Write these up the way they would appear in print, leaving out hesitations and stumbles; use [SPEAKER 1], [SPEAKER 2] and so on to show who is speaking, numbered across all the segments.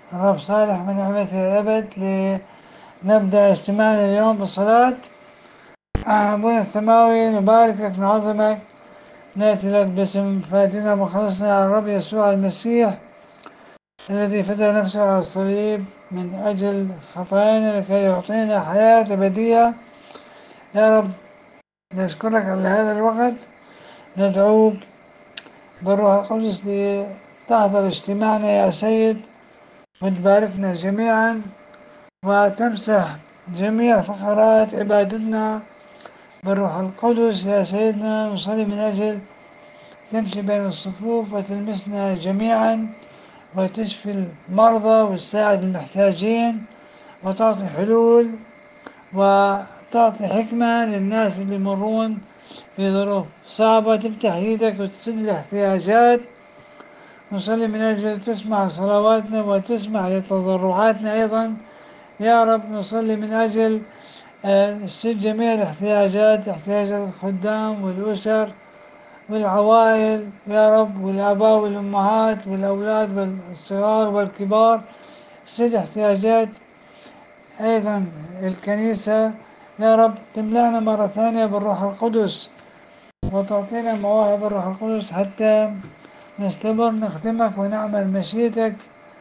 [SPEAKER 1] الرب صالح من نعمته الأبد. لنبدأ اجتماعنا اليوم بالصلاة. أبونا السماوي نباركك نعظمك، نأتي لك باسم فاتنا مخلصنا الرب يسوع المسيح الذي فدى نفسه على الصليب من أجل خطايانا لكي يعطينا حياة أبدية. يا رب نشكرك على هذا الوقت، ندعوك بالروح القدس لتحضر اجتماعنا يا سيد، وتباركنا جميعا وتمسح جميع فقرات عبادتنا بالروح القدس يا سيدنا. نصلي من أجل تمشي بين الصفوف وتلمسنا جميعا وتشفي المرضى وتساعد المحتاجين وتعطي حلول وتعطي حكمة للناس اللي يمرون في ظروف صعبة، تفتح ايدك وتسد الاحتياجات. نصلي من أجل تسمع صلواتنا وتسمع لتضرعاتنا أيضا يا رب. نصلي من أجل سد جميع الاحتياجات، احتياجات الخدام والأسر والعوائل يا رب، والآباء والأمهات والأولاد والصغار والكبار. سد احتياجات أيضا الكنيسة يا رب. تملأنا مرة ثانية بالروح القدس وتعطينا مواهب الروح القدس حتى نستمر نخدمك ونعمل مشيئتك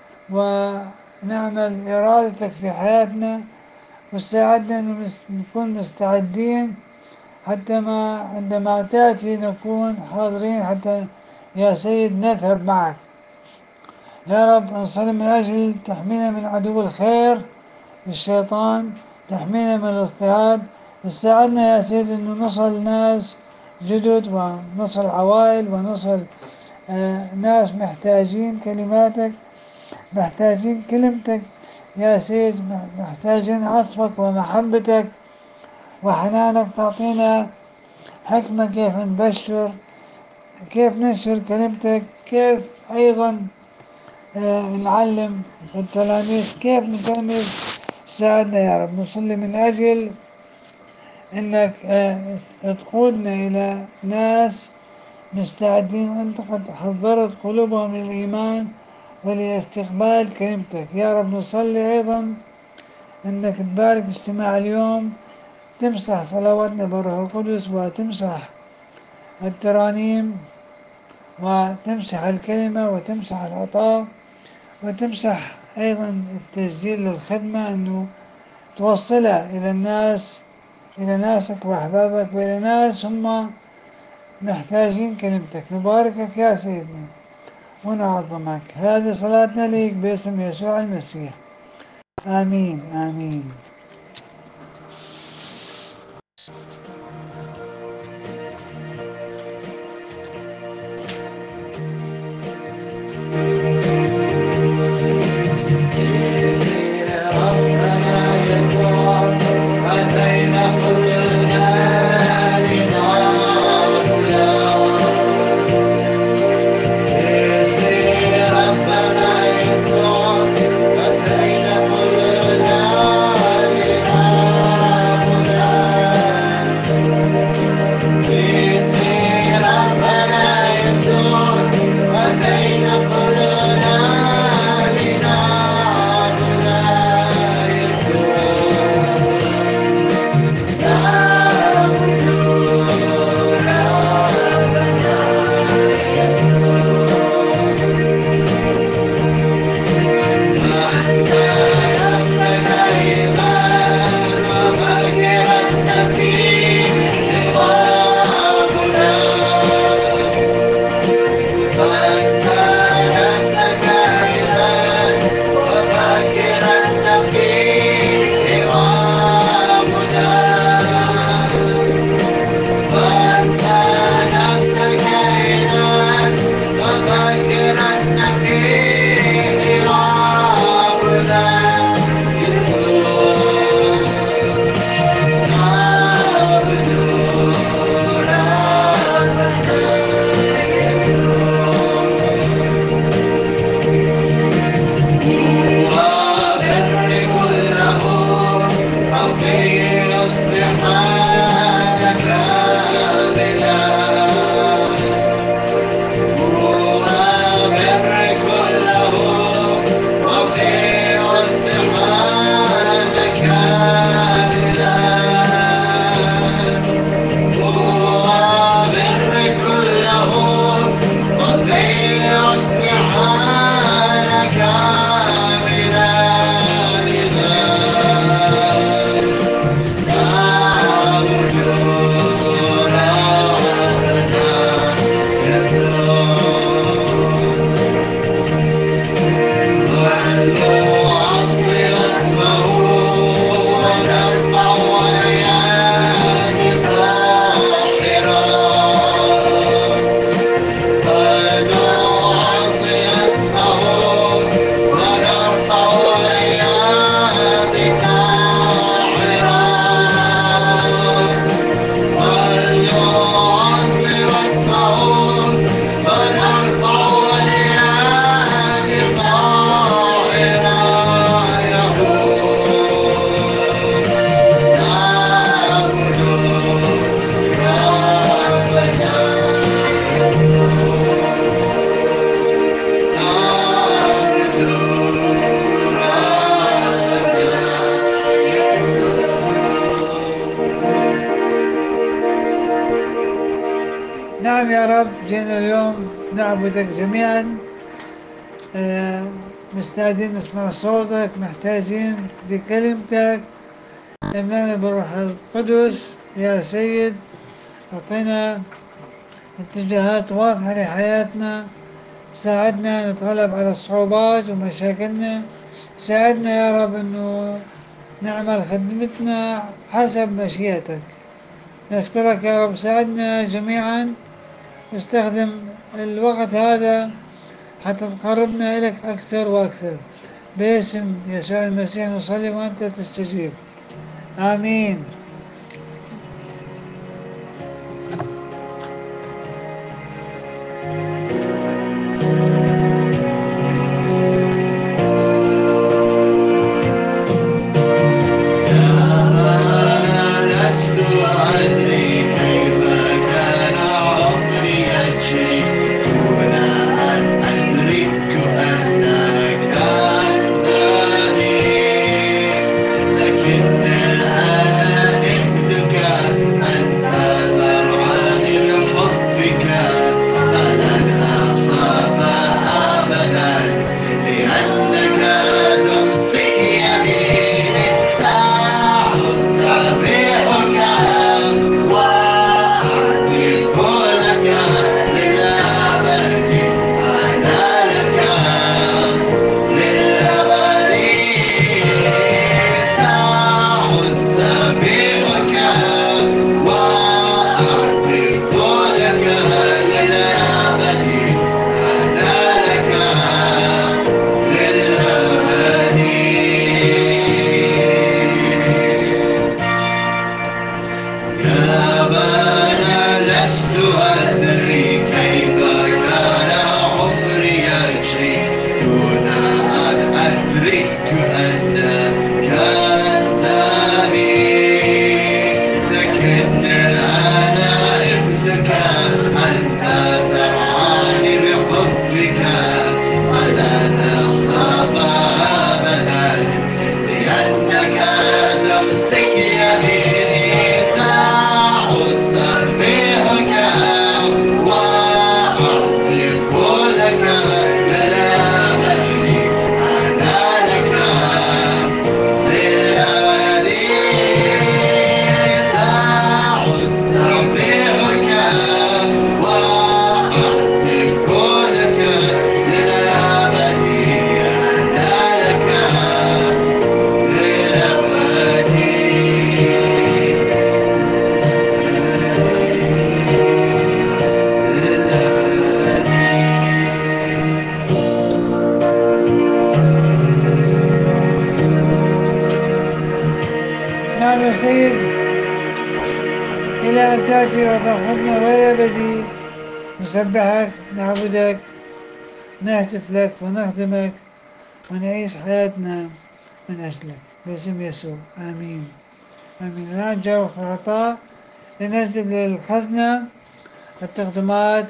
[SPEAKER 1] ونعمل إرادتك في حياتنا، وساعدنا أن نكون مستعدين حتى ما عندما تأتي نكون حاضرين حتى يا سيد نذهب معك يا رب. نصلي من أجل تحمينا من عدو الخير الشيطان، تحمينا من الاضطهاد. ساعدنا يا سيد أن نصل ناس جدد ونصل عوائل ونصل ناس محتاجين كلماتك، محتاجين كلمتك يا سيد، محتاجين عطفك ومحبتك وحنانك. تعطينا حكمة كيف نبشر، كيف ننشر كلمتك، كيف أيضا نعلم التلاميذ كيف نتلمذ. ساعدنا يا رب. نصلي من أجل أنك تقودنا إلى ناس مستعدين، أنت قد حضرت قلوبهم للإيمان ولاستقبال كلمتك يا رب. نصلي أيضا أنك تبارك اجتماع اليوم، تمسح صلواتنا بالروح القدس وتمسح الترانيم وتمسح الكلمة وتمسح العطاء وتمسح أيضا التسجيل للخدمة، أنه توصلها إلى الناس، إلى ناسك وأحبابك وإلى ناس هم محتاجين كلمتك. نباركك يا سيدنا ونعظمك. هذه صلاتنا ليك باسم يسوع المسيح، آمين آمين. جينا اليوم نعبدك جميعا، آه، مستعدين نسمع صوتك، محتاجين لكلمتك. املانا بالروح القدس يا سيد، اعطينا اتجاهات واضحة لحياتنا، ساعدنا نتغلب على الصعوبات ومشاكلنا. ساعدنا يا رب انه نعمل خدمتنا حسب مشيئتك. نشكرك يا رب، ساعدنا جميعا، استخدم الوقت هذا حتى تقربنا إليك أكثر وأكثر. باسم يسوع المسيح نصلي وأنت تستجيب. آمين.
[SPEAKER 2] لست أدري كيف كان عمري يسري دون أن أدرك أنك أنتني، لكن الآن ابنك أنت ترعاني بحبك، فلن أخاف أبدا لأنك تمسك يميني. سأسبحك وأهتف لك للأبد، أنا لك للأبد. سأسبحك وأهتف لك للأبد، أنا لك للأبد. يا بنا لست أدري كيف كان عمري يجري دون أن أدرك أنك أنت بي، لكن الآن ابنك أنت ترعاني بحبك، فلن أخاف أبدا لأنك تمسك يميني. سأسبحك وأهتف لك للأبد، أنا لك للأبد. سأسبحك وأهتف لك للأبد، أنا لك
[SPEAKER 1] نعم يا سيد، إلى أن تأتي وتأخذنا ولا بديل. نسبحك، نعبدك، نهتف لك ونخدمك ونعيش حياتنا من أجلك باسم يسوع. آمين. آمين. الآن جاء وقت العطاء، لنسجد للخزنة التقدمات،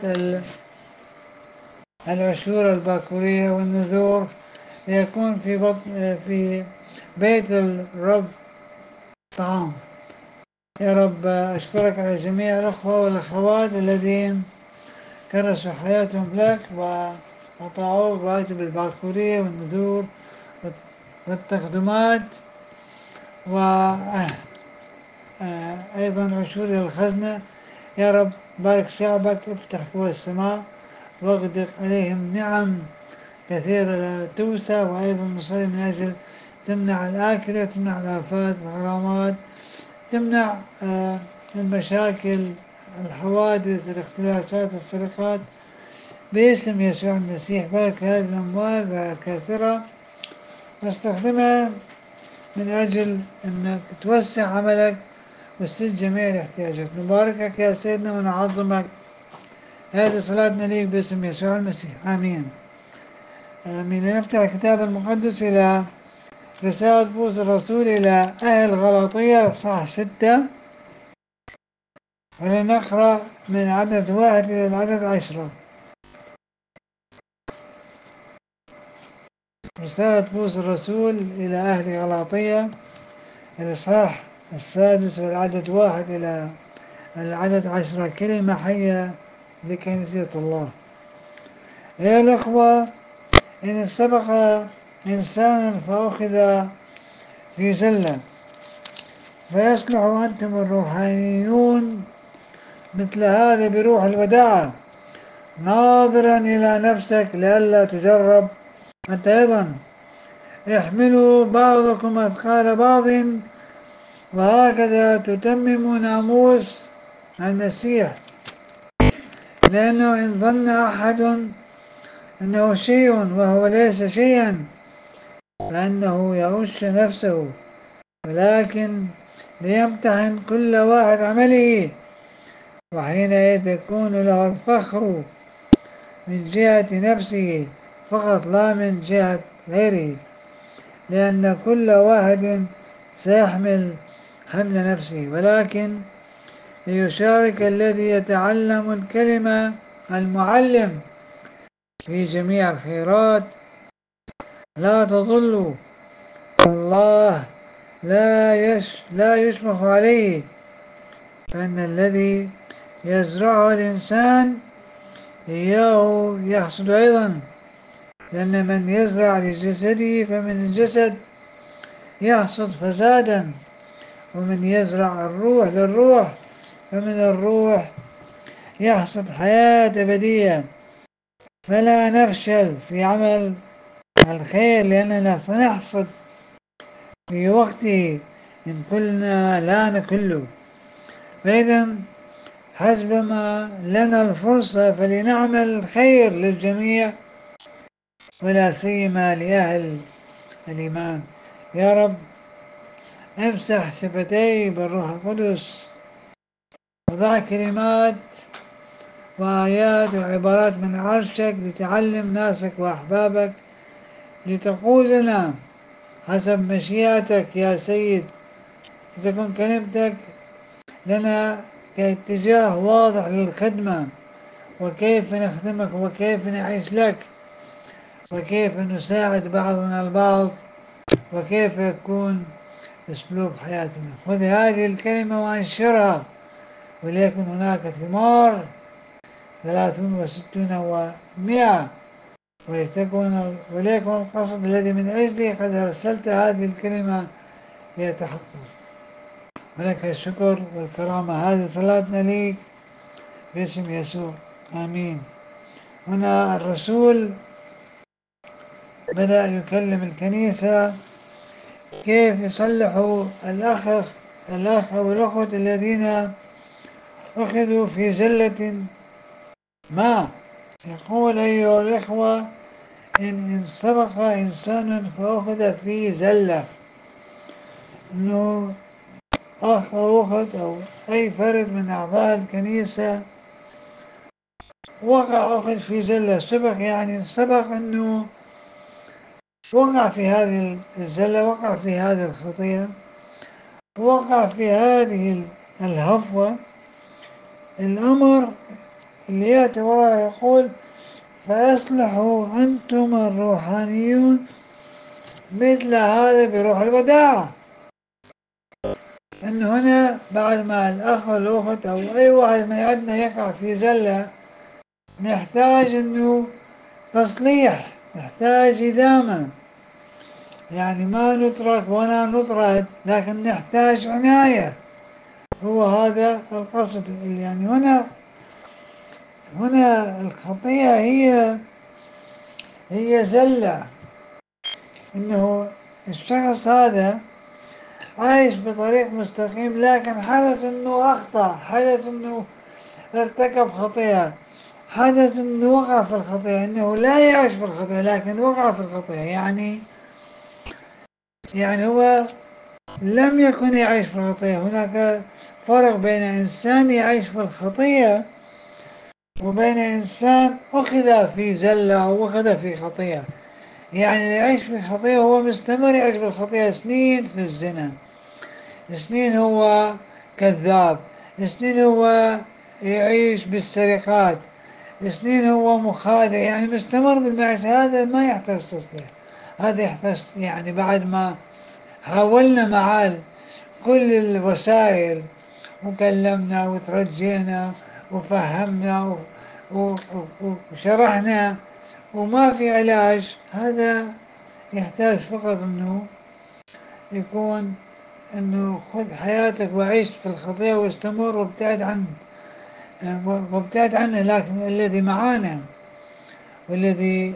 [SPEAKER 1] العشور الباكورية والنذور، ليكون في بيت الرب طعام. يا رب أشكرك على جميع الأخوة والأخوات الذين كرسوا حياتهم لك وأطاعوك وأتوا بالباكورية والنذور والتقدمات، وأيضا عشور الخزنة. يا رب بارك شعبك، افتح قوى السماء واغدق عليهم نعم كثيرة لا توسع. وأيضا نصلي من أجل تمنع الآكلة، تمنع الآفات، الغرامات، تمنع المشاكل، الحوادث، الاختلاسات، السرقات باسم يسوع المسيح. بارك هذه الأموال كثيرة واستخدمها من أجل أنك توسع عملك وتسد جميع الاحتياجات. نباركك يا سيدنا ونعظمك. هذه صلاتنا ليك باسم يسوع المسيح. آمين. آمين. لنفتح الكتاب المقدس إلى رسالة بولس الرسول إلى أهل غلاطية إصحاح 6، ولنقرأ من عدد 1 إلى العدد 10. رسالة بولس الرسول إلى أهل غلاطية، الإصحاح 6 والعدد 1 إلى العدد 10. كلمة حية لكنيسة الله. أيها الأخوة، إن سبق إنسانا فأخذ في زلة، فيصلح أنتم الروحانيون مثل هذا بروح الوداعة، ناظرا إلى نفسك لئلا تجرب أنت أيضا. احملوا بعضكم أثقال بعض، وهكذا تتمموا ناموس المسيح. لأنه إن ظن أحد أنه شيء وهو ليس شيئا فأنه يغش نفسه، ولكن ليمتحن كل واحد عمله، وحينئذ يكون له الفخر من جهة نفسه فقط لا من جهة غيره، لأن كل واحد سيحمل حمل نفسه، ولكن ليشارك الذي يتعلم الكلمة المعلم في جميع الخيرات. لا تضلوا، الله لا يشفق عليه، فإن الذي يزرعه الإنسان إياه يحصد أيضا، لأن من يزرع لجسده فمن الجسد يحصد فسادا، ومن يزرع الروح للروح فمن الروح يحصد حياة أبدية. فلا نفشل في عمل الخير، لأننا سنحصد في وقته إن كلنا لا نكله. فإذا حسب ما لنا الفرصة فلنعمل الخير للجميع، ولا سيما لأهل الإيمان. يا رب امسح شفتي بالروح القدس، وضع كلمات وآيات وعبارات من عرشك لتعلم ناسك وأحبابك، لتقودنا حسب مشيئتك يا سيد، لتكون كلمتك لنا كاتجاه واضح للخدمة، وكيف نخدمك وكيف نعيش لك، وكيف نساعد بعضنا البعض، وكيف يكون أسلوب حياتنا. خذ هذه الكلمة وانشرها، وليكن هناك ثمار 30 و60 و100، وليكن القصد الذي من أجله قد أرسلت هذه الكلمة ليتحقق. ولك الشكر والكرامة. هذه صلاتنا ليك باسم يسوع، آمين. هنا الرسول بدأ يكلم الكنيسة كيف يصلحوا الأخ أو الأخوة الذين أخذوا في زلة ما. يقول أيها الإخوة، إن سبق إنسان فأخذ في زلة، إنه أخ أو أخت أو أي فرد من أعضاء الكنيسة أخذ في زلة، يعني سبق أنه وقع في هذه الزلة، وقع في هذه الخطيئة، وقع في هذه الهفوة. الأمر اللي يأتي وراء يقول فأصلحوا أنتم الروحانيون مثل هذا بروح الوداعة. إن هنا بعد ما الأخ والأخت أو أي واحد من عندنا يقع في زلة، نحتاج إنه تصليح، نحتاج إدامة، يعني ما نترك ولا نطرد، لكن نحتاج عناية. هو هذا القصد. يعني هنا الخطيئة هي زلة، إنه الشخص هذا عايش بطريق مستقيم، لكن حدث إنه أخطأ، حدث إنه ارتكب خطيئة، حدث إنه وقع في الخطيئة، إنه لا يعيش في الخطيئة لكن وقع في الخطيئة. يعني هو لم يكن يعيش في الخطيئة. هناك فرق بين إنسان يعيش في الخطيئة وبين إنسان أخذ في زلة أو أخذ في خطيئة. يعني يعيش في الخطيئة هو مستمر يعيش في الخطيئة سنين، في الزنا سنين، هو كذاب سنين، هو يعيش بالسرقات سنين، هو مخادع، يعني مستمر بالمعيشة. هذا ما يحتاج تصليح، هذا يحتاج يعني بعد ما حاولنا معاه كل الوسائل وكلمنا وترجينا وفهمنا وشرحنا وما في علاج. هذا يحتاج فقط انه يكون انه خذ حياتك وعيش في الخطيئة واستمر وابتعد عن وابتعد عنه. لكن الذي معانا والذي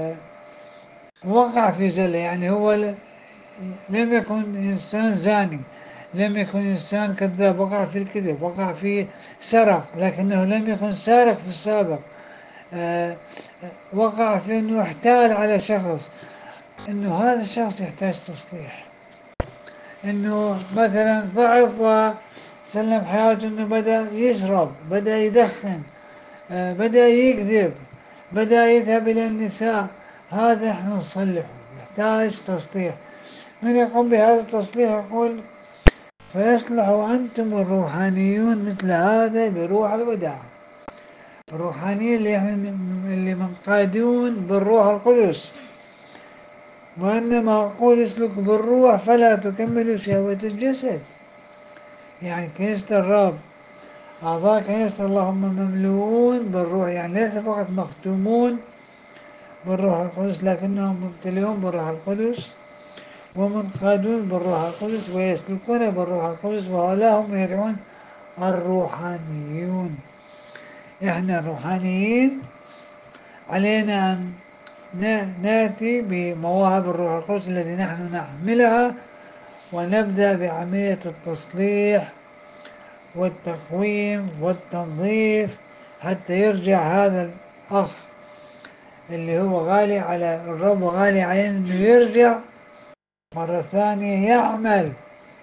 [SPEAKER 1] وقع في زلة، يعني هو لم يكن إنسان زاني، لم يكن إنسان كذاب، وقع في الكذب، وقع في سرق لكنه لم يكن سارق في السابق، آه، وقع في أنه احتال على شخص، أنه هذا الشخص يحتاج تصليح. أنه مثلا ضعف وسلم حياته أنه بدأ يشرب، بدأ يدخن، بدأ يكذب، بدأ يذهب إلى النساء، هذا احنا نصلحه، يحتاج تصليح. من يقوم بهذا التصليح يقول فيصلحوا أنتم الروحانيون مثل هذا بروح الوداع. الروحانيين اللي منقادون بالروح القدس. وإنما أقول اسلك بالروح فلا تكملوا شهوة الجسد. يعني كنيسة الرب، أعضاء كنيسة الله هم مملوءون بالروح، يعني ليس فقط مختومون بالروح القدس لكنهم ممتلئون بالروح القدس ومنقادون بالروح القدس ويسلكون بالروح القدس، وهؤلاء هم يدعون الروحانيون. احنا الروحانيين علينا أن نأتي بمواهب الروح القدس الذي نحن نحملها، ونبدأ بعملية التصليح والتقويم والتنظيف حتى يرجع هذا الأخ اللي هو غالي على الرب وغالي علينا أنه يرجع مرة ثانية يعمل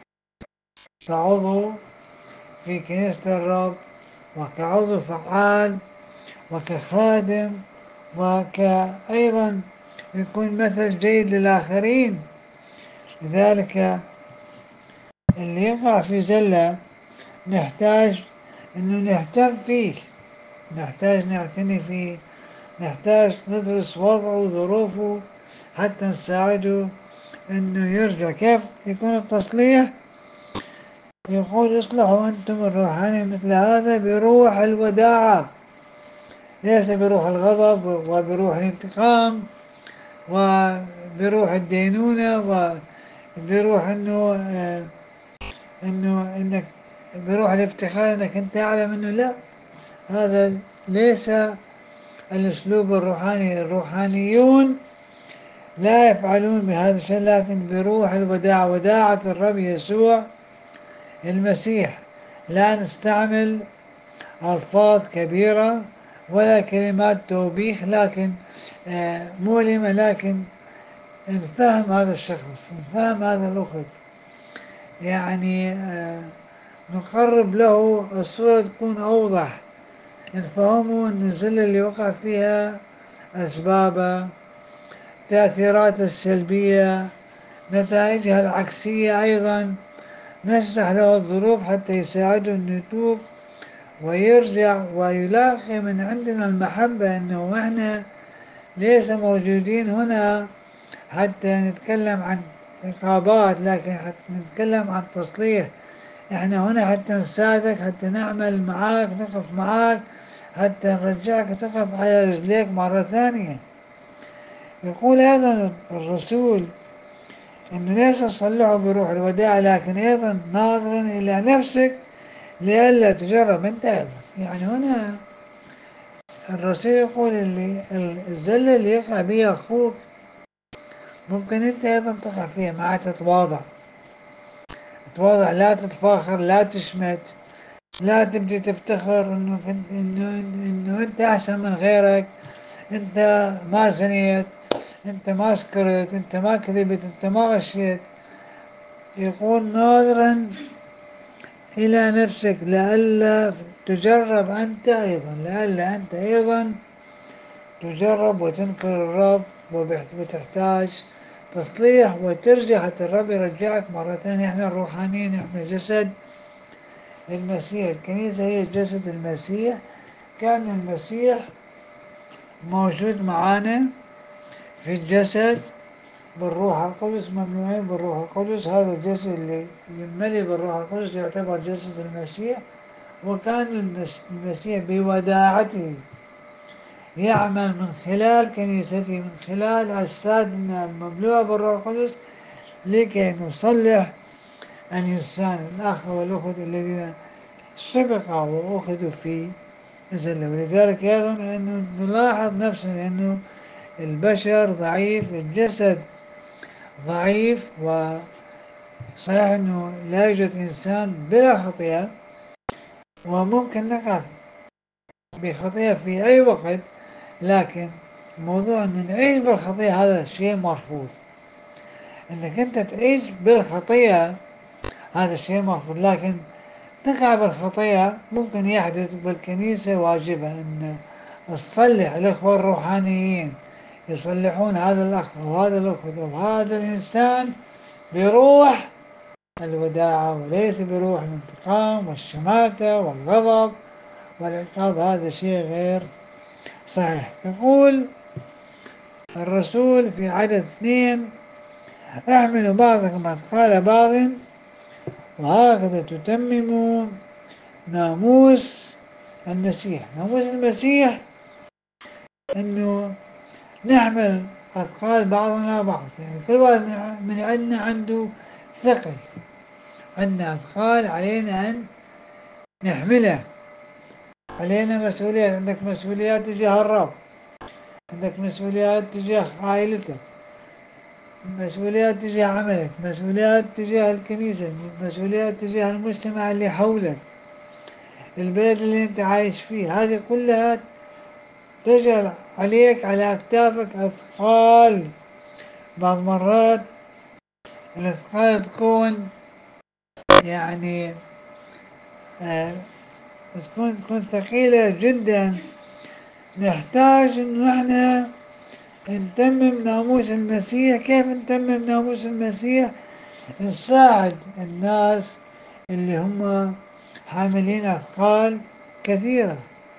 [SPEAKER 1] كعضو في كنيسة الرب، وكعضو فعال، وكخادم، وكأيضا يكون مثل جيد للآخرين. لذلك اللي يقع في زلة نحتاج أنه نهتم فيه، نحتاج نعتني فيه، نحتاج ندرس وضعه وظروفه حتى نساعده أنه يرجع. كيف يكون التصليح؟ يقول اصلحوا أنتم الروحاني مثل هذا بروح الوداعة، ليس بروح الغضب وبروح الانتقام وبروح الدينونة وبروح انك بروح الافتخار انك انت اعلم انه لا، هذا ليس الاسلوب الروحاني. الروحانيون لا يفعلون بهذا الشيء لكن بروح الوداع، وداعة الرب يسوع المسيح. لا نستعمل ألفاظ كبيرة ولا كلمات توبيخ لكن مؤلمة، لكن نفهم هذا الشخص، نفهم هذا الأخت، يعني نقرب له الصورة تكون أوضح، نفهمه أن الزلة اللي وقع فيها أسبابها، تأثيراتها السلبية، نتائجها العكسية أيضا، نشرح له الظروف حتى يساعده أن يتوب ويرجع ويلاقي من عندنا المحبة، أنه إحنا ليس موجودين هنا حتى نتكلم عن عقابات لكن حتى نتكلم عن تصليح. احنا هنا حتى نساعدك، حتى نعمل معاك، نقف معاك حتى نرجعك تقف على رجليك مرة ثانية. يقول أيضا الرسول أنه ليس صلحوا بروح الوداع لكن أيضا ناظرا إلى نفسك لئلا تجرب أنت أيضا. يعني هنا الرسول يقول اللي الزلة اللي يقع بها أخوك ممكن أنت أيضا تقع فيها، معاه تتواضع، تتواضع، لا تتفاخر، لا تشمت، لا تبدي تفتخر انه انت احسن من غيرك، انت ما زنيت، انت ما سكرت، انت ما كذبت، انت ما غشيت. يقول ناظرا الى نفسك لئلا تجرب انت ايضا، لئلا انت ايضا تجرب وتنكر الرب وتحتاج تصليح وترجع حتى الرب يرجعك مرة ثانية. احنا الروحانيين، احنا جسد المسيح، الكنيسة هي جسد المسيح. كان المسيح موجود معانا في الجسد بالروح القدس، ممنوعين بالروح القدس. هذا الجسد اللي يملي بالروح القدس يعتبر جسد المسيح. وكان المسيح بوداعته يعمل من خلال كنيسته، من خلال أجسادنا المملوءة بالروح القدس، لكي نصلح الإنسان الأخ والأخت الذين سبق وأخذوا في زلة. ولذلك أيضا أنه نلاحظ نفسنا أنه البشر ضعيف، الجسد ضعيف، وصحيح أنه لا يوجد إنسان بلا خطيئة، وممكن نقع بخطيئة في أي وقت، لكن موضوع أن نعيش بالخطيئة هذا شيء مرفوض. أنك أنت تعيش بالخطيئة هذا الشيء مرفوض، لكن تقع بالخطيئة ممكن يحدث. بالكنيسة واجبة أن تصلح الأخوة الروحانيين، يصلحون هذا الأخ وهذا الأخت وهذا الإنسان بروح الوداعة، وليس بروح الانتقام والشماتة والغضب والعقاب. هذا شيء غير صحيح. يقول الرسول في عدد 2: احملوا بعضكم أثقال بعض وهكذا تتمموا ناموس المسيح. ناموس المسيح أنه نحمل أثقال بعضنا بعض، يعني كل واحد من عندنا عنده ثقل، عندنا أثقال علينا أن نحمله، علينا مسؤوليات. عندك مسؤوليات تجاه الرب، عندك مسؤوليات تجاه عائلتك، مسؤوليات تجاه عملك، مسؤوليات تجاه الكنيسة، مسؤوليات تجاه المجتمع اللي حولك، البيت اللي انت عايش فيه. هذه كلها تجعل عليك على أكتافك أثقال. بعض مرات الأثقال تكون يعني آه تكون ثقيلة جدا. نحتاج إنه إحنا نتمم ناموس المسيح. كيف نتمم ناموس المسيح؟ نساعد الناس اللي هم حاملين أثقال كثيرة.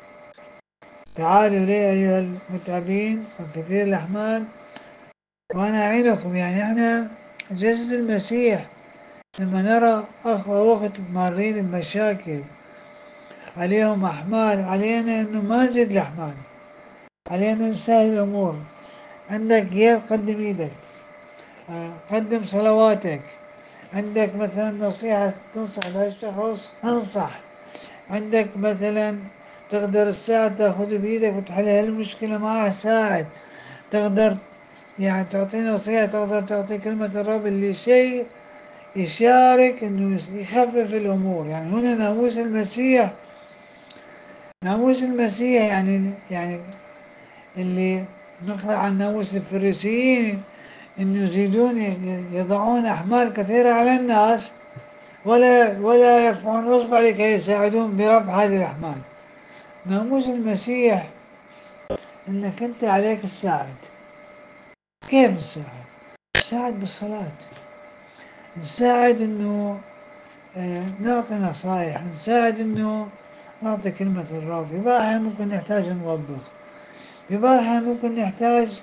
[SPEAKER 1] تعالوا لي أيها المتعبين وكثير الأحمال وأنا أعينكم. يعني إحنا جسد المسيح، لما نرى أخ أو أخت مارين بمشاكل، عليهم أحمال، علينا إنه ما نزيد الأحمال، علينا نسهل الأمور. عندك يد، قدم إيدك، قدم صلواتك. عندك مثلا نصيحة تنصح بها الشخص، انصح. عندك مثلا تقدر الساعة تاخذ بإيدك وتحل المشكلة معه، ساعد. تقدر يعني تعطي نصيحة، تقدر تعطي كلمة الرب اللي شيء يشارك انه يخفف الامور. يعني هنا ناموس المسيح، ناموس المسيح يعني اللي نقرأ عن ناموس الفريسيين انه يزيدون يضعون احمال كثيرة على الناس، ولا يرفعون اصبع لكي يساعدون برفع هذه الاحمال. ناموس المسيح انك انت عليك تساعد. كيف نساعد؟ نساعد بالصلاة، نساعد انه نعطي نصائح، نساعد انه نعطي كلمة الرب. في بعض الأحيان ممكن نحتاج نوبخ، في بعض الأحيان ممكن نحتاج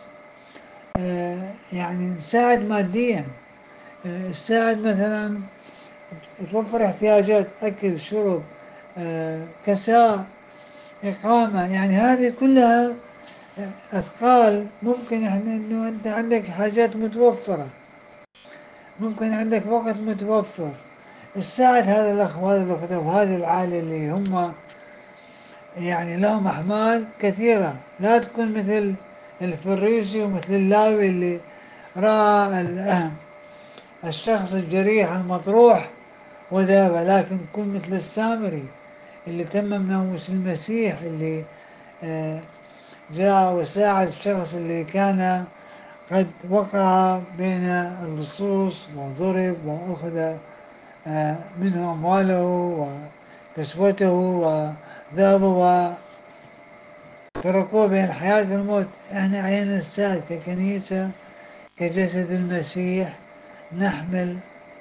[SPEAKER 1] يعني نساعد ماديا، نساعد مثلا توفر احتياجات أكل شرب، كساء، إقامة. يعني هذه كلها أثقال. ممكن احنا انه انت عندك حاجات متوفرة، ممكن عندك وقت متوفر، تساعد هذا الأخ وهذا الأخت وهذه العائلة اللي هم يعني لهم أحمال كثيرة. لا تكون مثل الفريسي ومثل اللاوي اللي رأى الشخص الجريح المطروح وذهب، لكن تكون مثل السامري اللي تمم ناموس المسيح، اللي آه، جاء وساعد الشخص اللي كان قد وقع بين اللصوص وضرب وأخذ منه أمواله وكسوته وذهبه وتركوه بين الحياة والموت. احنا علينا نساعد ككنيسة، كجسد المسيح، نحمل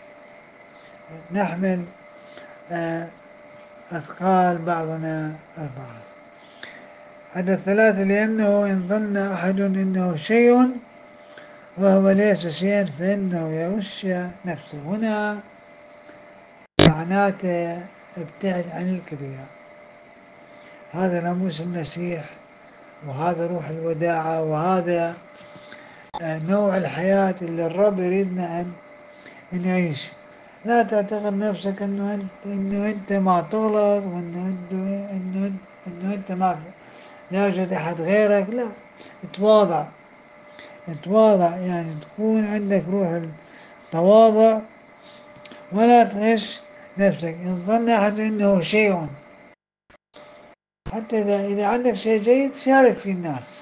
[SPEAKER 1] نحمل آه، أثقال بعضنا البعض. هذا 3: لأنه إن ظن أحد أنه شيء وهو ليس شيء فإنه يغش نفسه. هنا معناته ابتعد عن الكبيرة. هذا ناموس المسيح وهذا روح الوداعة، وهذا نوع الحياة اللي الرب يريدنا أن نعيش. لا تعتقد نفسك إنه أنت ما تغلط، إنه أنت ما لا يوجد أحد غيرك. لا، اتواضع، اتواضع، يعني تكون عندك روح التواضع، ولا تغش نفسك. إن ظن أحد أنه شيء، حتى إذا عندك شيء جيد شارك في الناس.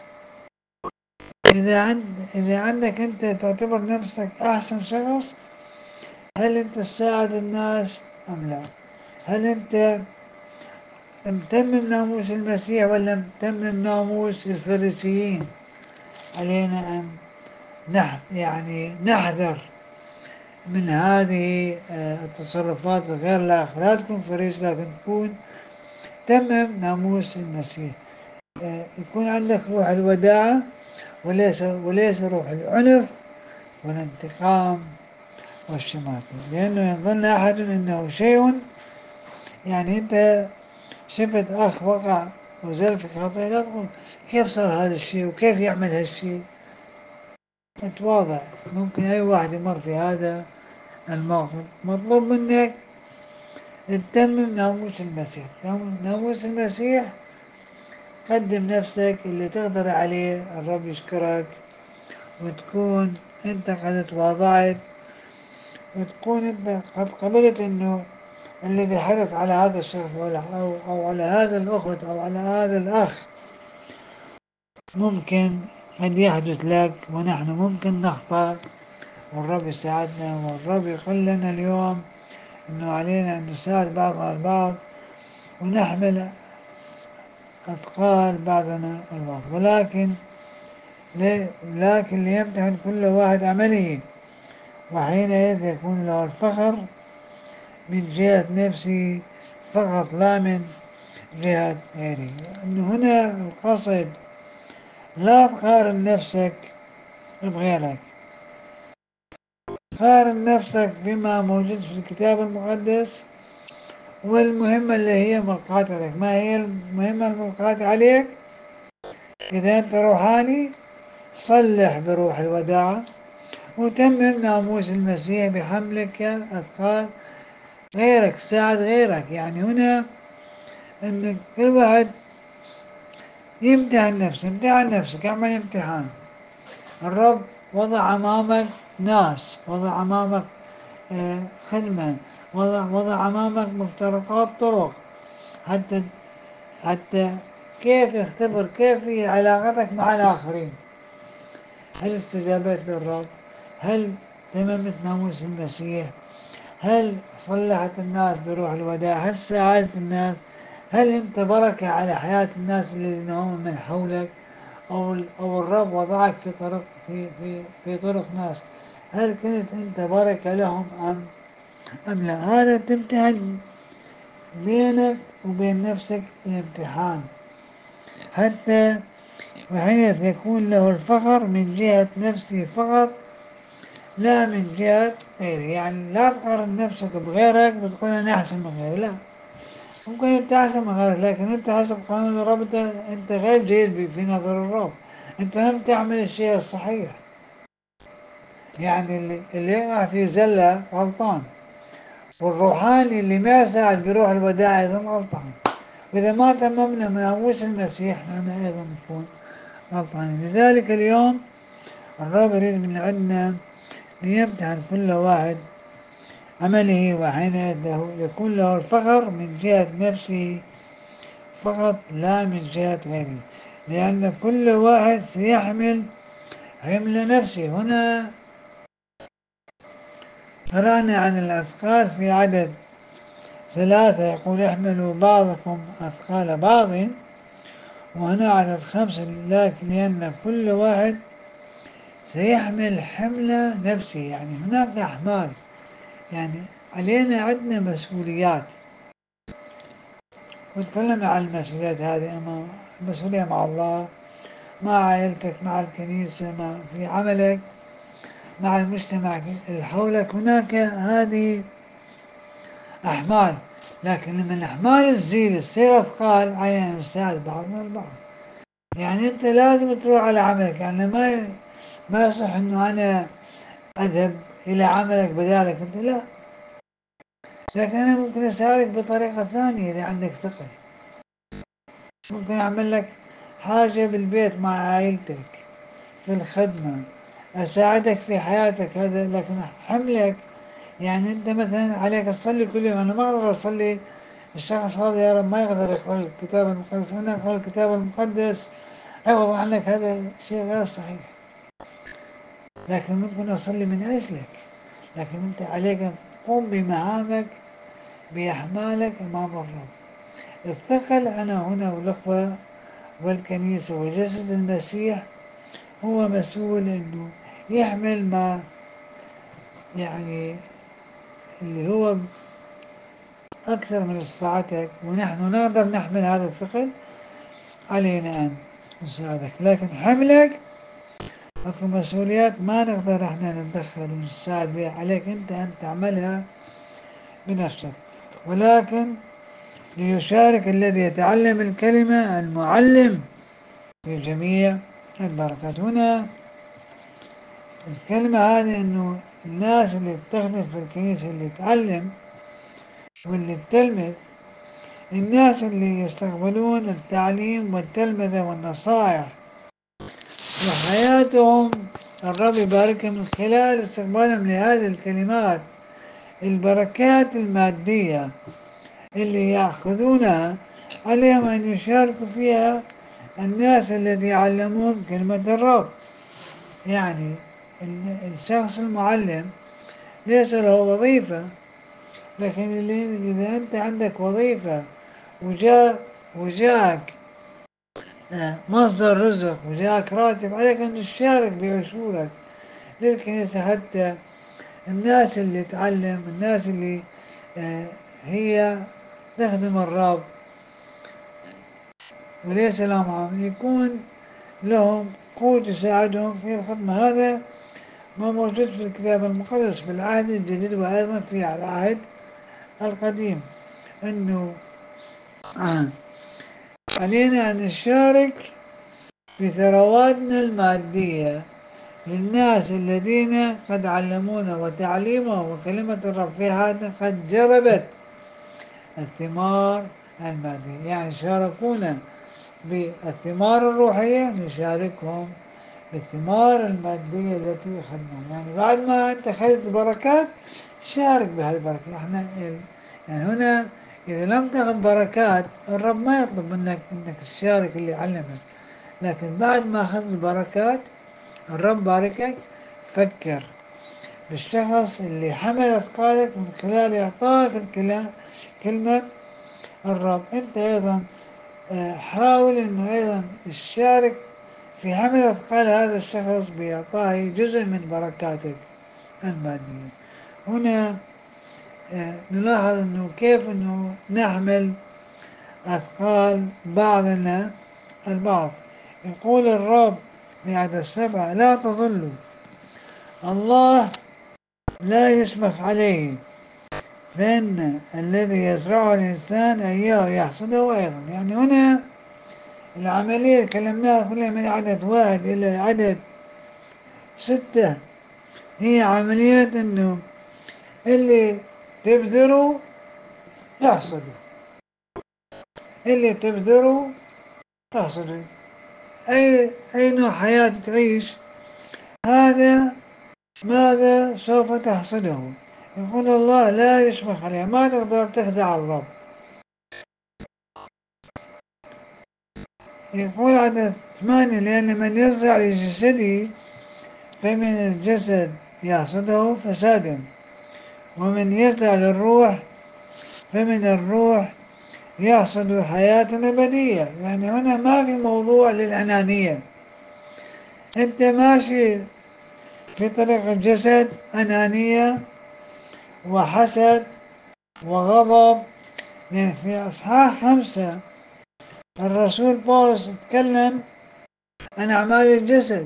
[SPEAKER 1] إذا عندك أنت تعتبر نفسك أحسن شخص، هل أنت تساعد الناس أم لا؟ هل أنت متمم ناموس المسيح ولا متمم ناموس الفريسيين؟ علينا أن يعني نحذر من هذه التصرفات الغير لائقة. لا تكون فريس، لكن تكون تمم ناموس المسيح. يكون عندك روح الوداعة، وليس روح العنف والانتقام والشماتة. لأنه يظن أحد أنه شيء، يعني أنت شفت أخ وقع وزل في خطيئة، لا تقول كيف صار هذا الشيء وكيف يعمل هالشيء. اتواضع. ممكن أي واحد يمر في هذا الموقف. مطلوب منك تتمم ناموس المسيح. ناموس المسيح، قدم نفسك اللي تقدر عليه، الرب يشكرك، وتكون انت قد تواضعت، وتكون انت قد قبلت انه الذي حدث على هذا الشخص أو على هذا الأخت أو على هذا الأخ ممكن قد يحدث لك، ونحن ممكن نخطأ، والرب يساعدنا. والرب يقول لنا اليوم أنه علينا أن نساعد بعضنا البعض ونحمل أثقال بعضنا البعض. لكن ليمتحن كل واحد عمله، وحينئذ يكون له الفخر من جهة نفسه فقط، لا من جهة غيره. أنه هنا القصد لا تقارن نفسك بغيرك، قارن نفسك بما موجود في الكتاب المقدس، والمهمة اللي هي ملقاة عليك. ما هي المهمة الملقاة عليك؟ إذا أنت روحاني، صلح بروح الوداعة، وتمم ناموس المسيح بحملك أثقال غيرك، ساعد غيرك. يعني هنا أن كل واحد يمتحن نفسه. امتحن نفسك، اعمل امتحان. الرب وضع أمامك ناس، وضع أمامك خدمة، وضع أمامك مفترقات طرق، حتى حتى كيف يختبر كيف هي علاقتك مع الآخرين. هل استجابت للرب؟ هل تممت ناموس المسيح؟ هل صلحت الناس بروح الوداع؟ هل ساعدت الناس؟ هل أنت بركة على حياة الناس الذين هم من حولك؟ أو الرب وضعك في طرق في طرق ناس، هل كنت أنت بركة لهم أم لا؟ هذا تمتحن بينك وبين نفسك الامتحان، حتى وحين يكون له الفخر من جهة نفسه فقط، لا من جهة غيره. يعني لا تقارن نفسك بغيرك بتقول أنا أحسن من غيري. لا، ممكن أنت أحسن من غيرك، لكن أنت حسب قانون الرب أنت غير جيد في نظر الرب. أنت لم تعمل الشيء الصحيح. يعني اللي يقع في زلة غلطان، والروحاني اللي ما يساعد بروح الوداع أيضا غلطان. وإذا ما تممنا من ناموس المسيح نحن أيضا نكون غلطانين. لذلك اليوم الرب يريد من عندنا ليمتحن كل واحد عمله، وحين يكون له الفخر من جهة نفسه فقط، لا من جهة غيره، لأن كل واحد سيحمل حمل نفسه. هنا قرأنا عن الأثقال في عدد 3، يقول احملوا بعضكم أثقال بعض. وهنا عدد 5، لأن كل واحد سيحمل حمل نفسه. يعني هناك أحمال، يعني علينا عندنا مسؤوليات. وتكلمنا عن المسؤوليات هذه، المسؤولية مع الله، مع عائلتك، مع الكنيسة، في عملك، مع المجتمع اللي حولك. هناك هذه أحمال، لكن لما الأحمال تزيد تصير أثقال، علينا نساعد بعضنا البعض. يعني أنت لازم تروح على عملك، يعني ما يصح إنه أنا أذهب إلى عملك بدالك أنت، لا. لكن أنا ممكن أساعدك بطريقة ثانية إذا عندك ثقة. ممكن أعمل لك حاجة بالبيت مع عائلتك، في الخدمة، أساعدك في حياتك هذا. لكن حملك، يعني أنت مثلا عليك تصلي كل يوم، أنا ما أقدر أصلي، الشخص هذا يا رب ما يقدر يقرأ الكتاب المقدس، أنا أقرأ الكتاب المقدس عوض عنك، هذا شيء غير صحيح. لكن ممكن أصلي من أجلك، لكن أنت عليك أن تقوم بمهامك بأحمالك أمام الرب. الثقل أنا هنا والأخوة والكنيسة وجسد المسيح هو مسؤول أنه يحمل ما، يعني اللي هو أكثر من استطاعتك، ونحن نقدر نحمل هذا الثقل، علينا أن نساعدك. لكن حملك أكو مسؤوليات ما نقدر احنا نتدخل ونساعد بها، عليك أنت أن تعملها بنفسك. ولكن ليشارك الذي يتعلم الكلمة المعلم في جميع البركات. هنا الكلمة هذه أنه الناس اللي تخدم في الكنيسة، اللي تعلم واللي تلمذ، الناس اللي يستقبلون التعليم والتلمذة والنصائح وحياتهم، الرب يباركهم من خلال استقبالهم لهذه الكلمات. البركات المادية اللي يأخذونها عليهم أن يشاركوا فيها الناس الذي يعلمون كلمة الرب. يعني الشخص المعلم ليس له وظيفة، لكن إذا أنت عندك وظيفة وجاءك مصدر رزق وجاءك راتب، عليك أن تشارك بعشورك للكنيسة، حتى الناس اللي تعلم، الناس اللي آه، هي تخدم الرب وليس لهم عمل، يكون لهم قوت يساعدهم في الخدمة. هذا ما موجود في الكتاب المقدس في العهد الجديد وأيضا في العهد القديم، أنه علينا أن نشارك بثرواتنا المادية للناس الذين قد علمونا، وتعليمهم وكلمة الرب في هذا قد جلبت الثمار المادية. يعني شاركونا بالثمار الروحية، نشاركهم بالثمار المادية التي أخذناها. يعني بعد ما أنت أخذت بركات، شارك بهالبركة. احنا يعني هنا إذا لم تأخذ بركات، الرب ما يطلب منك أنك تشارك اللي علمك، لكن بعد ما أخذت البركات الرب باركك، فكر بالشخص اللي حمل أثقالك من خلال إعطائك كلمة الرب. أنت أيضا حاول أنه أيضا تشارك في حمل أثقال هذا الشخص بإعطائه جزء من بركاتك المادية. هنا نلاحظ أنه كيف أنه نحمل أثقال بعضنا البعض. يقول الرب في عدد 7: لا تضلوا، الله لا يشبك عليه، فإن الذي يزرعه الإنسان إياه يحصده أيضا. يعني هنا العملية اللي كلمناها كلها من عدد 1 إلى عدد 6 هي عملية إنه اللي تبذره تحصده، اللي تبذره تحصده. أي نوع حياة تعيش، هذا ماذا سوف تحصده. يقول الله لا يشبك عليه، ما تقدر تخدع الرب. يقول عدد 8: لأن من يزرع لجسده فمن الجسد يحصده فسادا، ومن يزرع للروح فمن الروح يحصد حياة أبدية. يعني هنا ما في موضوع للأنانية. أنت ماشي في طريق الجسد، أنانية وحسد وغضب. يعني في أصحاح 5 الرسول بولس تكلم عن أعمال الجسد،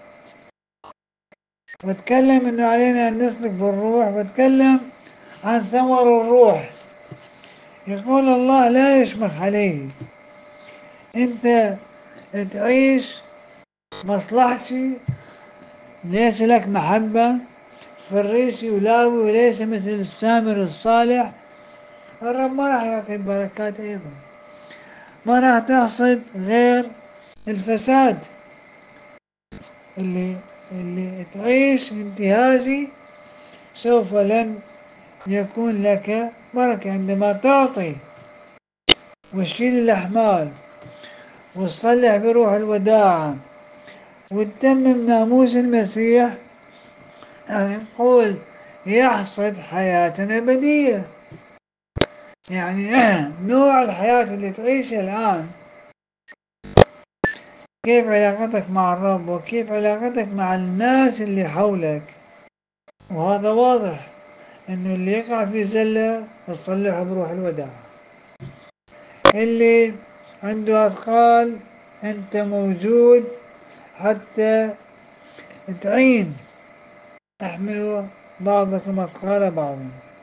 [SPEAKER 1] وتكلم أنه علينا أن نسلك بالروح، وتكلم عن ثمر الروح. يقول الله لا يشمخ عليه. أنت تعيش مصلحتي، ليس لك محبة، فريسي ولاوي وليس مثل السامر الصالح، الرب ما راح يعطي بركات أيضا، ما راح تحصد غير الفساد. اللي اللي تعيش انتهازي سوف لن يكون لك بركة. عندما تعطي وتشيل الأحمال وتصلح بروح الوداعة وتتمم ناموس المسيح، يقول يحصد حياة أبدية. يعني نوع الحياة اللي تعيشها الآن، كيف علاقتك مع الرب وكيف علاقتك مع الناس اللي حولك. وهذا واضح انه اللي يقع في زلة تصلحه بروح الوداع، اللي عنده أثقال انت موجود حتى تعين. احملوا بعضكم أثقال بعض.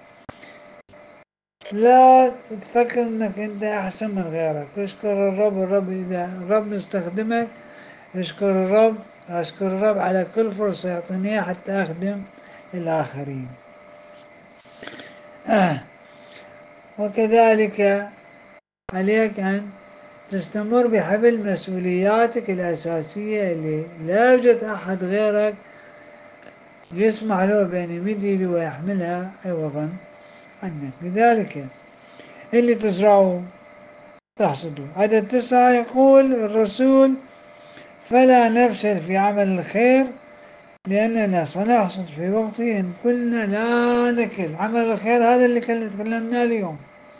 [SPEAKER 1] لا تفكر انك انت احسن من غيرك. اشكر الرب. الرب اذا الرب استخدمك اشكر الرب. اشكر الرب على كل فرصة يعطيني إياها حتى اخدم الاخرين. وكذلك عليك ان تستمر بحمل مسؤولياتك الاساسية اللي لا يوجد احد غيرك يسمح له بان يمد يده ويحملها عوضا عنك. لذلك اللي تزرعه تحصده. عدد 9 يقول الرسول: فلا نفشل في عمل الخير لأننا سنحصد في وقته إن كنا لا نكل. عمل الخير هذا اللي تكلمنا اليوم.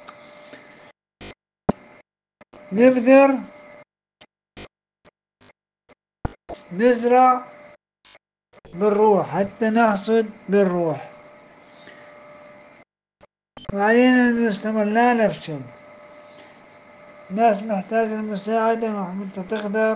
[SPEAKER 1] نبذر، نزرع بالروح حتى نحصد بالروح، وعلينا أن نستمر لا نفشل. ناس محتاجة المساعدة وأنت تقدر،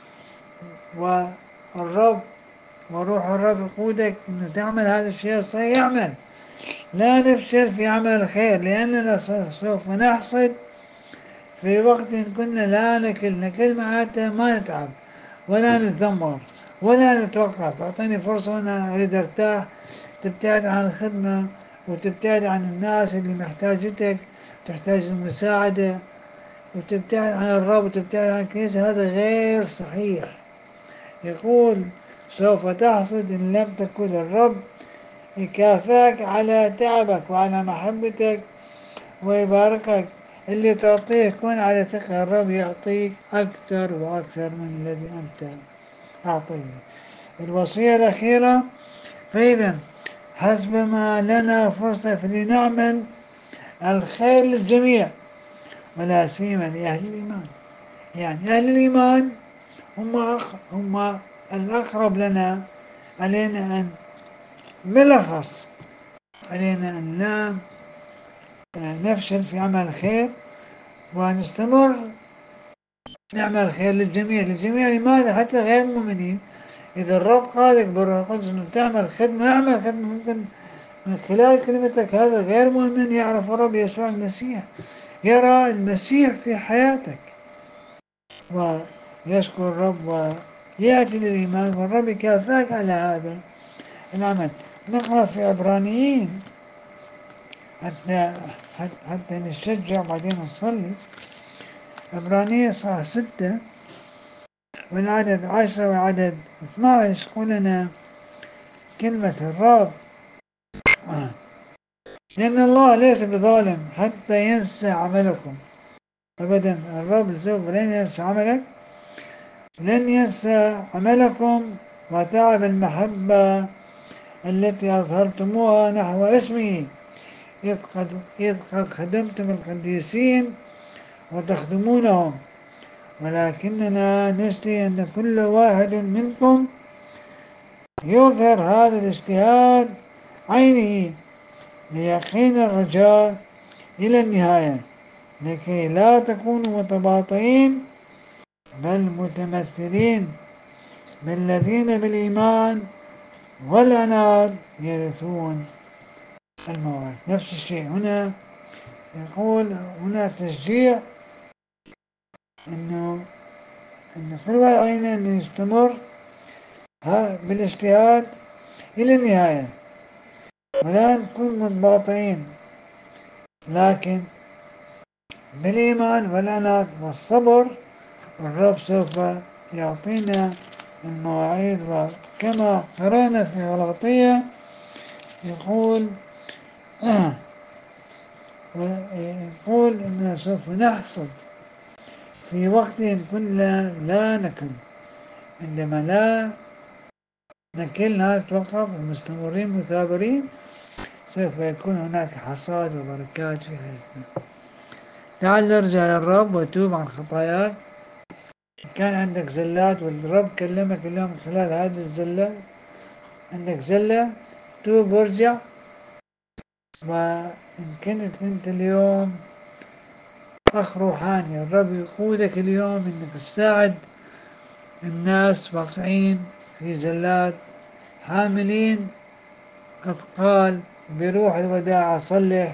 [SPEAKER 1] والرب وروح الرب يقودك أنه تعمل هذا الشيء الصحيح. يعمل. لا نفشل في عمل الخير لأننا سوف نحصد في وقت كنا لا نكل. نكل معناتها ما نتعب ولا نتذمر ولا نتوقف. أعطيني فرصة وأنا أريد أرتاح. تبتعد عن الخدمة وتبتعد عن الناس اللي محتاجتك، تحتاج المساعدة، وتبتعد عن الرب وتبتعد عن الكنيسة. هذا غير صحيح. يقول سوف تحصد إن لم تكن. الرب يكافئك على تعبك وعلى محبتك ويباركك. اللي تعطيه يكون على ثقة. الرب يعطيك أكثر وأكثر من الذي أنت أعطيه. الوصية الأخيرة: فإذا حسب ما لنا فرصة فلنعمل الخير للجميع ولا سيما لأهل الإيمان. يعني أهل الإيمان هم الأقرب لنا. علينا أن بالأخص علينا أن لا نفشل في عمل الخير ونستمر نعمل خير للجميع. للجميع لماذا؟ حتى غير المؤمنين. إذا الرب قادك بالروح القدس أنه تعمل خدمة، اعمل خدمة. ممكن من خلال كلمتك هذا غير مؤمن يعرف الرب يسوع المسيح، يرى المسيح في حياتك ويشكر الرب ويأتي للإيمان، والرب يكافئك على هذا العمل. نقرأ في عبرانيين حتى حتى نشجع بعدين نصلي. عبرانية صح 6 والعدد 10 وعدد 12 يقول لنا كلمة الرب: لأن الله ليس بظالم حتى ينسى عملكم. أبدا الرب سوف لن ينسى عملك، لن ينسى عملكم وتعب المحبة التي أظهرتموها نحو اسمه، إذ قد خدمتم القديسين وتخدمونهم. ولكننا نشتهي أن كل واحد منكم يظهر هذا الاجتهاد عينه ليقين الرجاء إلى النهاية، لكي لا تكونوا متباطئين بل متمثلين بالذين بالإيمان والعناد يرثون الموعد. نفس الشيء هنا يقول، هنا تشجيع أنه أن في الواقع علينا أن نستمر بالاجتهاد إلى النهاية ولا نكون منضبطين، لكن بالإيمان والعناد والصبر الرب سوف يعطينا المواعيد. وكما قرأنا في غلاطية يقول ويقول أننا سوف نحصد في وقت كنا لا نكل، عندما لا نكل لا نتوقف ومستمرين مثابرين سوف يكون هناك حصاد وبركات في حياتنا. تعال نرجع للرب وتوب عن خطاياك. كان عندك زلات والرب كلمك اليوم من خلال هذه الزلات، عندك زلة، توب وارجع. وإن كنت أنت اليوم أخ روحاني الرب يقودك اليوم أنك تساعد الناس واقعين في زلات، حاملين أثقال بروح الوداع صلح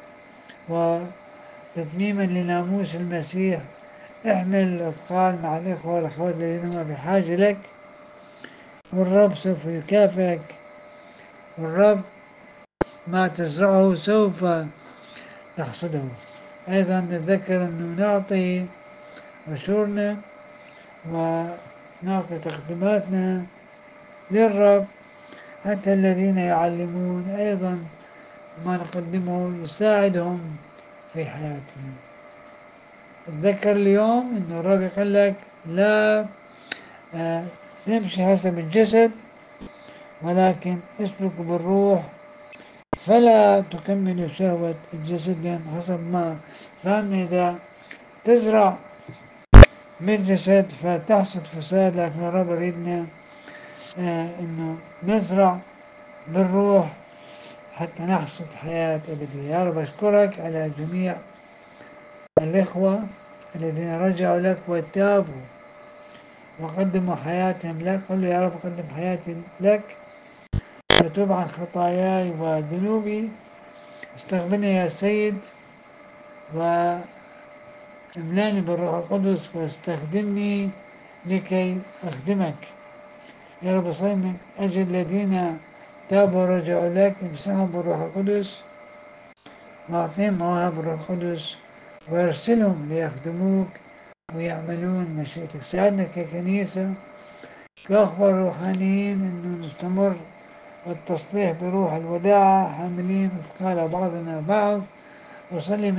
[SPEAKER 1] وتتميما لناموس المسيح. احمل الأثقال مع الإخوة والأخوات الذين هم بحاجة لك، والرب سوف يكافئك، والرب ما تزرعه سوف تحصده. أيضا نتذكر أنه نعطي عشورنا ونعطي تقدماتنا للرب، حتى الذين يعلمون أيضا ما نقدمه يساعدهم في حياتهم. تذكر اليوم أن الرب يقول لك لا تمشي حسب الجسد ولكن اسلك بالروح فلا تكمل شهوة الجسد، لأن حسب ما فهمنا إذا تزرع بالجسد فتحصد فساد، لكن الرب يريدنا أنه نزرع بالروح حتى نحصد حياة أبدية. يا رب أشكرك على جميع الإخوة الذين رجعوا لك وتابوا وقدموا حياتهم لك. قل يا رب قدم حياتي لك وتوب عن خطاياي وذنوبي، استغفرني يا سيد واملاني بالروح القدس واستخدمني لكي أخدمك. يا رب صل من أجل الذين تابوا ورجعوا لك، امسحهم بالروح القدس وأعطيهم مواهب الروح القدس وارسلهم ليخدموك ويعملون مشيئتك. ساعدنا ككنيسة كأخبار روحانيين أنه نستمر والتصليح بروح الوداعة حاملين أثقال بعضنا بعض. وصلي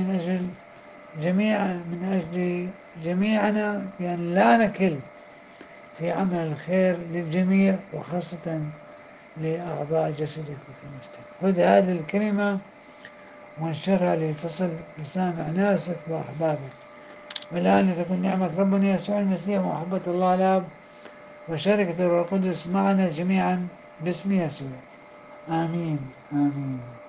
[SPEAKER 1] من أجل جميعنا بأن لا نكل في عمل الخير للجميع وخاصة لأعضاء جسدك وكنيستك. خذ هذه الكلمة وانشرها لتصل بسامع ناسك وأحبابك. والآن لتكن نعمة ربنا يسوع المسيح ومحبة الله الآب وشركة الروح القدس معنا جميعا باسم يسوع. آمين آمين.